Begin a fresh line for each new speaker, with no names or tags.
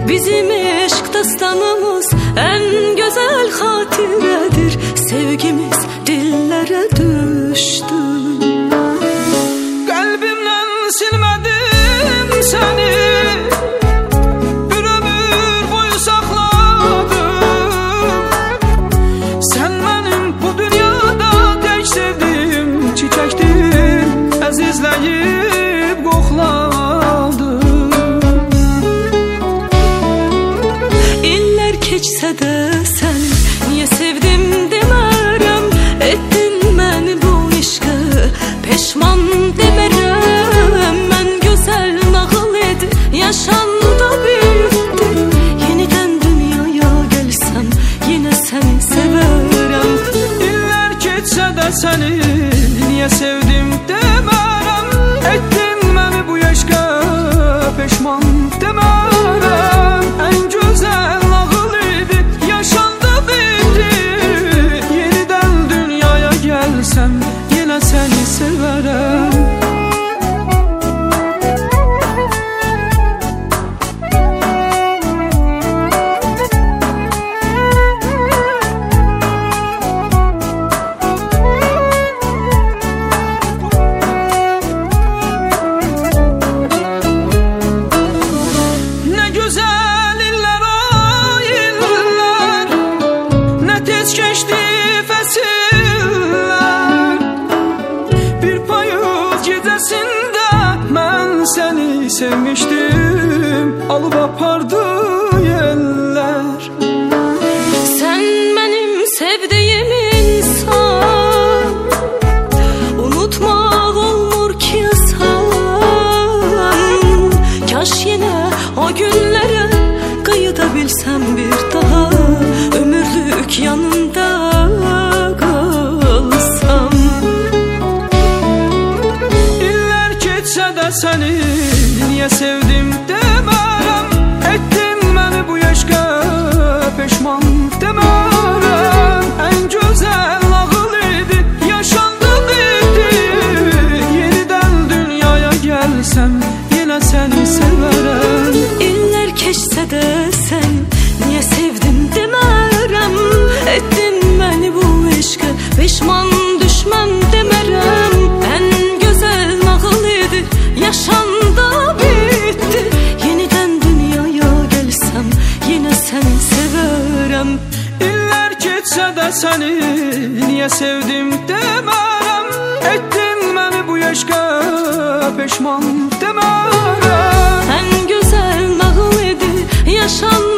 Bizim eşk dastanımız en güzel hatiredir. Sevgimiz dillere düştü.
Kalbimden silmedim seni, bir ömür boyu sakladım. Sen benim bu dünyada tek sevdiğim çiçektin, əzizləyib qoxladım.
İller keçsə də sən niyə sevdim demərəm. Etdin məni bu eşqə, peşman demərəm. Mən gözəl nağıl edi, yaşanda büyüdü. Yenidən dünyaya gəlsəm, yenə səni sevərəm.
İller keçsə də səni niyə sevdim demərəm. Etdin məni bu eşqə, peşman demərəm. En güzel nağıl idi, yaşandı bitti. Yeniden dünyaya gelsem, yine seni severem. Geçti fəsillər, bir payız gecəsində mən səni sevmişdim, alıb apardı yellər.
Sen benim sevdiğim insan, unutmak olmur ki yasan. Kaş yine o günlere kıyıda bilsem bir daha, ömürlük yanında kalsam.
İller keçsə də səni niyə sevdim demərəm. Etdin məni bu eşqə, peşman demərəm. En güzel nağıl idi, yaşandı bitti. Yeniden dünyaya gelsem, yine seni severem.
İller keçsə də sən niyə sevdim demərəm. Etdin məni bu eşqə, peşman düşmən demərəm. En güzel nağıl idi, yaşanda bitti. Yeniden dünyaya gelsem, yine səni severəm.
İller keçsə də səni niyə sevdim demərəm. Etdin məni bu eşqə, peşman demərəm.
En güzel nağıl idi, yaşandı